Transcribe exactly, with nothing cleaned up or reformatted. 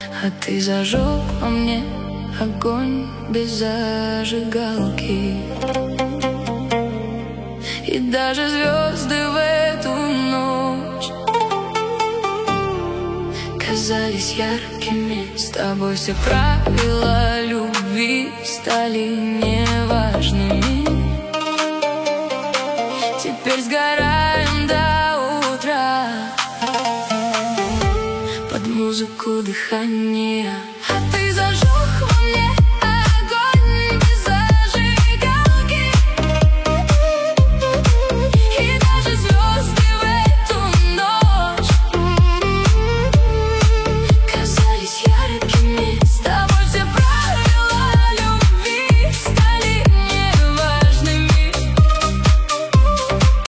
А ты зажег во мне огонь без зажигалки. И даже звезды в эту ночь казались яркими. С тобой все правила любви стали неважными. Теперь сгораем до утра под музыку дыхания. А ты зажег во мне